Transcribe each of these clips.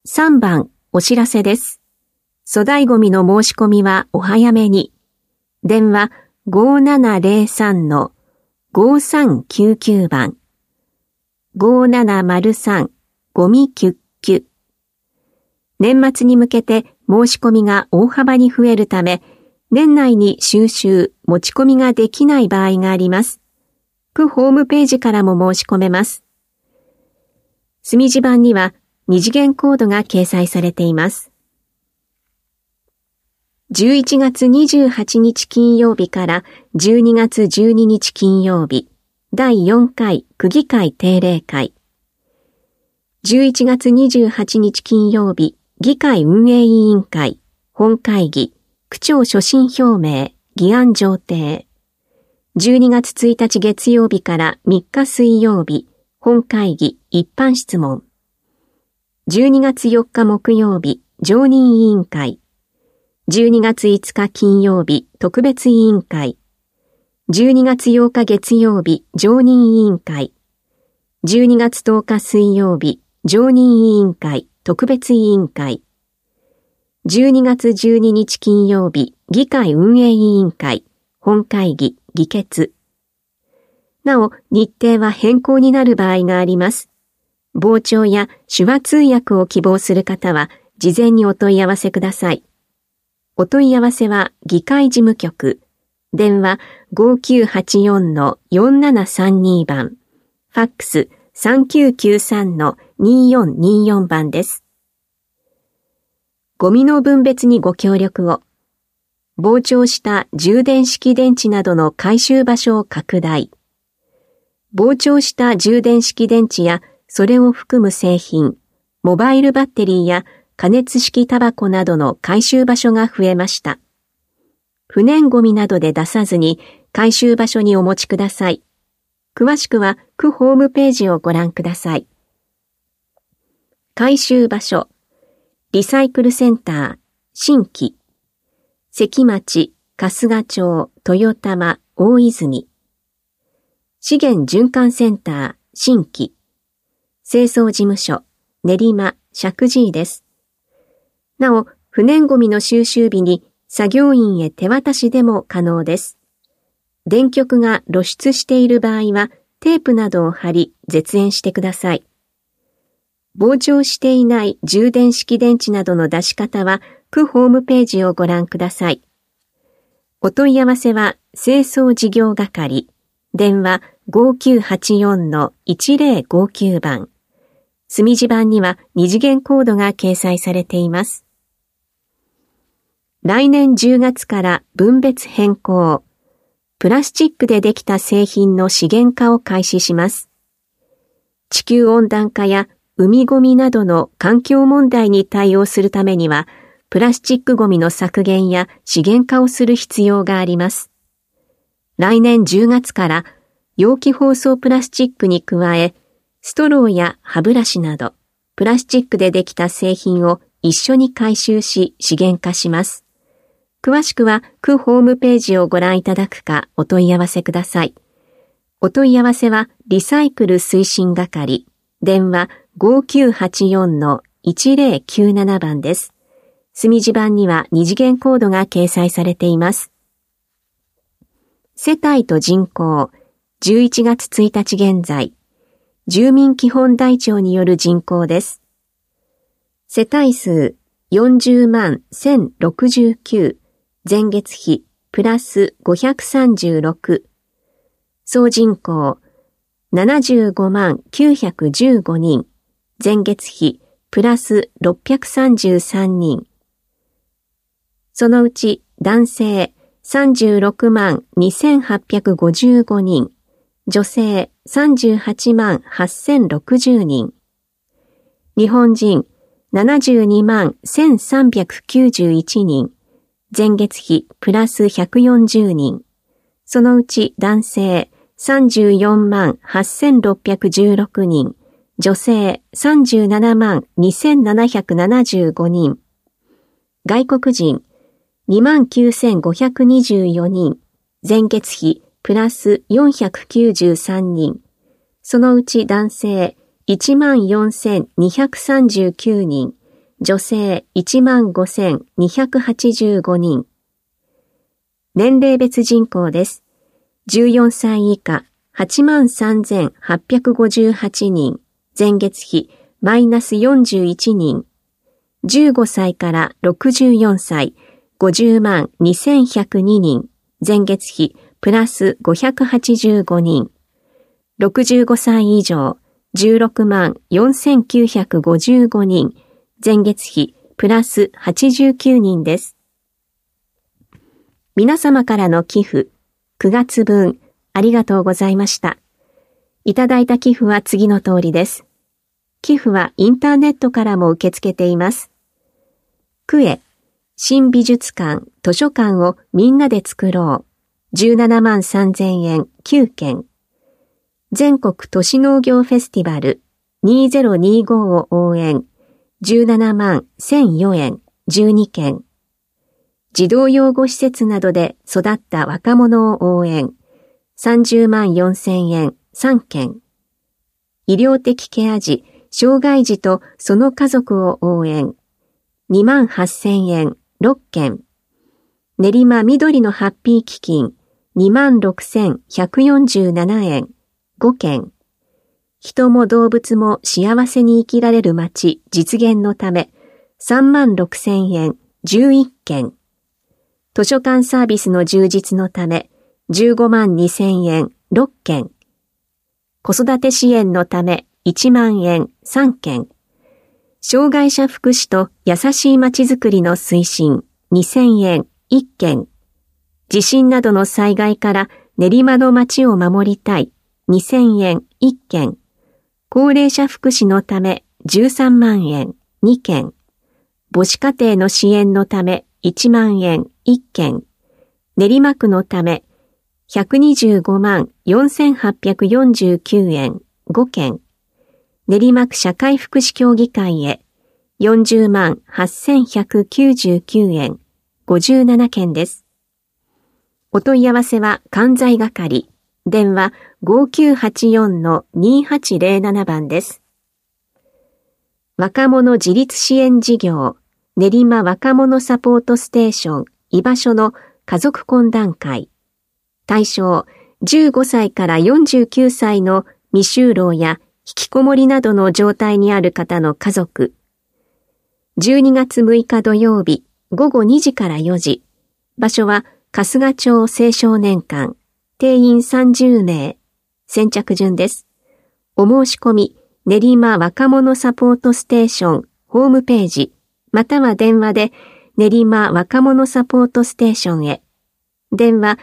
3番お知らせです。粗大ごみの申し込みはお早めに。電話 5703-5399 番。5703ゴミキュッキュ。年末に向けて申し込みが大幅に増えるため、年内に収集、持ち込みができない場合があります。区ホームページからも申し込めます。墨字版には二次元コードが掲載されています。11月28日金曜日から12月12日金曜日、第4回区議会定例会。11月28日金曜日、議会運営委員会、本会議、区長所信表明、議案上呈。12月1日月曜日から3日水曜日、本会議、一般質問。12月4日木曜日、常任委員会。12月5日金曜日、特別委員会。12月8日月曜日、常任委員会。12月10日水曜日、常任委員会、特別委員会。12月12日金曜日、議会運営委員会、本会議、議決。なお、日程は変更になる場合があります。傍聴や手話通訳を希望する方は、事前にお問い合わせください。お問い合わせは、議会事務局、電話 5984-4732 番、ファックス 3993-2424 番です。ゴミの分別にご協力を。膨張した充電式電池などの回収場所を拡大。膨張した充電式電池やそれを含む製品、モバイルバッテリーや加熱式タバコなどの回収場所が増えました。不燃ゴミなどで出さずに回収場所にお持ちください。詳しくは区ホームページをご覧ください。回収場所、リサイクルセンター、新規、関町、春日町、豊玉、大泉。資源循環センター、新規。清掃事務所、練馬、石神井です。なお、不燃ゴミの収集日に作業員へ手渡しでも可能です。電極が露出している場合は、テープなどを貼り、絶縁してください。膨張していない充電式電池などの出し方は、区ホームページをご覧ください。お問い合わせは、清掃事業係、電話 5984-1059 番。墨字版には二次元コードが掲載されています。来年10月から分別変更。プラスチックでできた製品の資源化を開始します。地球温暖化や海ゴミなどの環境問題に対応するためには、プラスチックゴミの削減や資源化をする必要があります。来年10月から容器包装プラスチックに加え、ストローや歯ブラシなど、プラスチックでできた製品を一緒に回収し資源化します。詳しくは区ホームページをご覧いただくかお問い合わせください。お問い合わせはリサイクル推進係、電話 5984-1097 番です。墨字版には二次元コードが掲載されています。世帯と人口、11月1日現在、住民基本台帳による人口です。世帯数40万1069、前月比プラス536、総人口75万915人、前月比プラス633人。そのうち男性36万2855人、女性38万8060人。日本人72万1391人、前月比プラス140人。そのうち男性34万8616人、女性37万2775人。外国人29,524人、前月比プラス493人。そのうち男性14,239人、 女性15,285人。年齢別人口です。14歳以下83,858人。前月比マイナス41人。15歳から64歳50万2102人。前月比プラス585人。65歳以上16万4955人。前月比プラス89人です。皆様からの寄付、9月分ありがとうございました。いただいた寄付は次の通りです。寄付はインターネットからも受け付けています。クエ、新美術館、図書館をみんなで作ろう。17万3000円9件。全国都市農業フェスティバル2025を応援。17万1004円12件。児童養護施設などで育った若者を応援。30万4000円3件。医療的ケア児、障害児とその家族を応援。2万8000円6件。練馬緑のハッピー基金2万6147円5件。人も動物も幸せに生きられる街実現のため3万6000円11件。図書館サービスの充実のため15万2000円6件。子育て支援のため1万円3件。障害者福祉と優しい街づくりの推進2000円1件。地震などの災害から練馬の街を守りたい2000円1件。高齢者福祉のため13万円2件。母子家庭の支援のため1万円1件。練馬区のため125万4849円5件。練馬区社会福祉協議会へ40万8199円57件です。お問い合わせは関西係。電話 5984-2807 番です。若者自立支援事業練馬若者サポートステーション居場所の家族懇談会。対象15歳から49歳の未就労や引きこもりなどの状態にある方の家族。12月6日土曜日午後2時から4時。場所は春日町青少年館。定員30名。先着順です。お申し込み、練馬若者サポートステーションホームページ、または電話で練馬若者サポートステーションへ。電話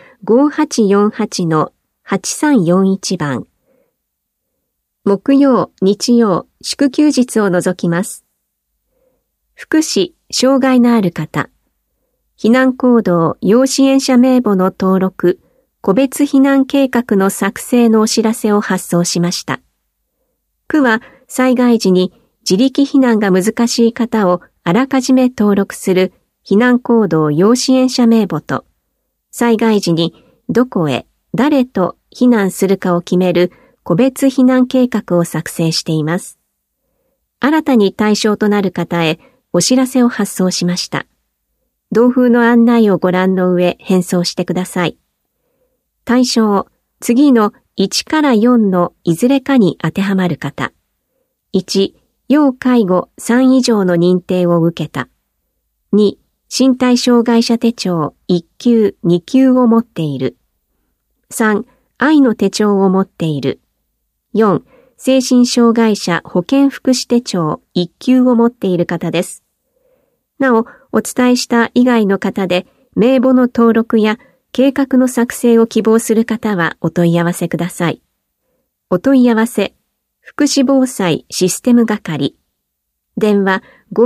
5848-8341 番。木曜、日曜、祝休日を除きます。福祉、障害のある方。避難行動要支援者名簿の登録、個別避難計画の作成のお知らせを発送しました。区は災害時に自力避難が難しい方をあらかじめ登録する避難行動要支援者名簿と、災害時にどこへ、誰と避難するかを決める個別避難計画を作成しています。新たに対象となる方へお知らせを発送しました。同封の案内をご覧の上返送してください。対象、次の1から4のいずれかに当てはまる方。1、要介護3以上の認定を受けた。2、身体障害者手帳1級、2級を持っている。3、愛の手帳を持っている。4、精神障害者保健福祉手帳1級を持っている方です。なお、お伝えした以外の方で名簿の登録や計画の作成を希望する方はお問い合わせください。お問い合わせ、福祉防災システム係。電話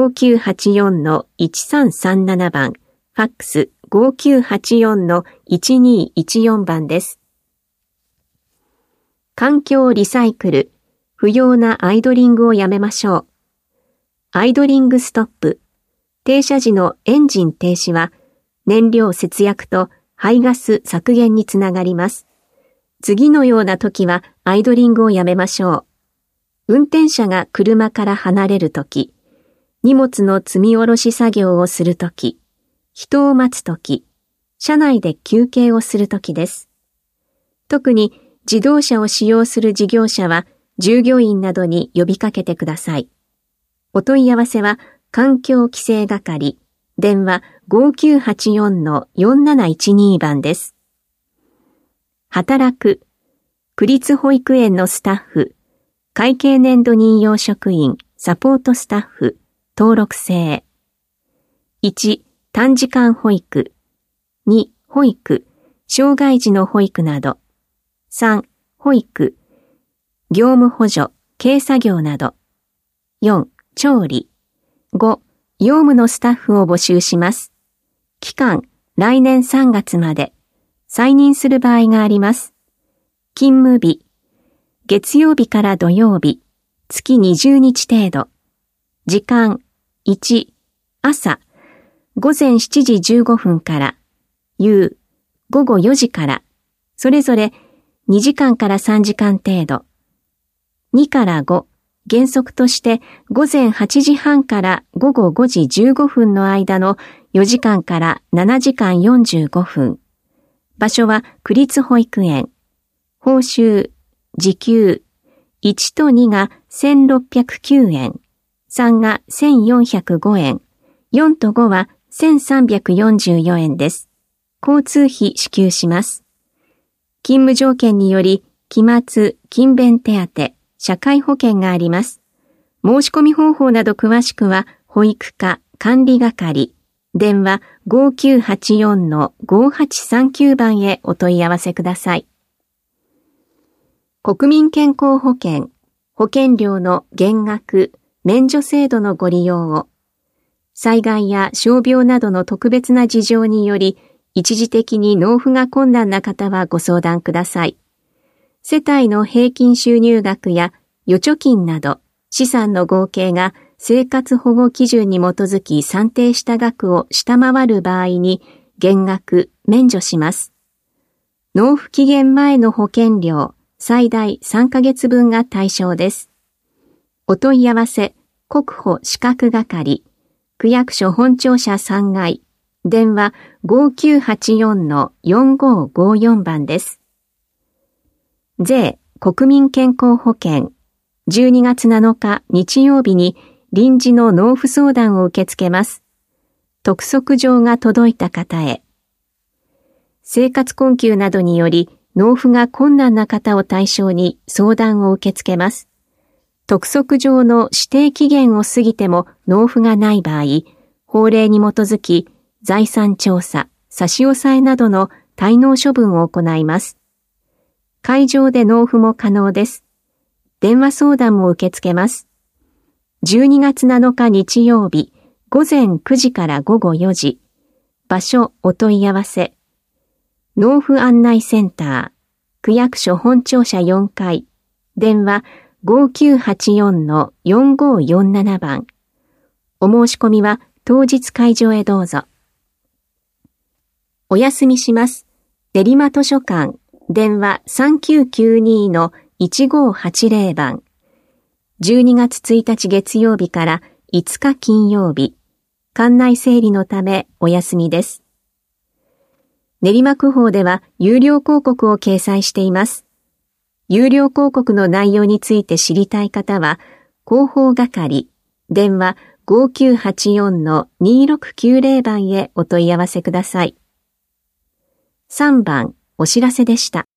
5984-1337 番、ファックス 5984-1214 番です。環境リサイクル、不要なアイドリングをやめましょう。アイドリングストップ、停車時のエンジン停止は燃料節約と排ガス削減につながります。次のような時はアイドリングをやめましょう。運転者が車から離れるとき、 荷物の積み下ろし作業をするとき、人を待つとき、車内で休憩をするときです。特に自動車を使用する事業者は従業員などに呼びかけてください。お問い合わせは環境規制係、電話 5984-4712 番です。働く、区立保育園のスタッフ、会計年度任用職員、サポートスタッフ、登録制。1、短時間保育。2、保育、障害児の保育など。3、保育、業務補助、軽作業など。4、調理。5、用務のスタッフを募集します。期間、来年3月まで。再任する場合があります。勤務日、月曜日から土曜日、月20日程度。時間、1、朝、午前7時15分から、夕、午後4時から、それぞれ2時間から3時間程度。2から5、原則として午前8時半から午後5時15分の間の4時間から7時間45分。場所は区立保育園。報酬、時給、1と2が1609円、3が1405円、4と5は1344円です。交通費支給します。勤務条件により、期末、勤勉手当、社会保険があります。申し込み方法など詳しくは、保育課管理係、電話 5984-5839 番へお問い合わせください。国民健康保険、保険料の減額、免除制度のご利用を、災害や傷病などの特別な事情により、一時的に納付が困難な方はご相談ください。世帯の平均収入額や預貯金など、資産の合計が生活保護基準に基づき算定した額を下回る場合に減額、免除します。納付期限前の保険料、最大3ヶ月分が対象です。お問い合わせ、国保資格係、区役所本庁舎3階、電話 5984-4554 番です。税、国民健康保険、12月7日日曜日に臨時の納付相談を受け付けます。督促状が届いた方へ。生活困窮などにより納付が困難な方を対象に相談を受け付けます。督促状の指定期限を過ぎても納付がない場合、法令に基づき財産調査、差し押さえなどの滞納処分を行います。会場で納付も可能です。電話相談も受け付けます。12月7日日曜日、午前9時から午後4時。場所お問い合わせ。納付案内センター、区役所本庁舎4階。電話 5984-4547 番。お申し込みは当日会場へどうぞ。お休みします。練馬図書館。電話 3992-1580 番。12月1日月曜日から5日金曜日。館内整理のためお休みです。練馬区法では有料広告を掲載しています。有料広告の内容について知りたい方は、広報係、電話 5984-2690 番へお問い合わせください。3番、お知らせでした。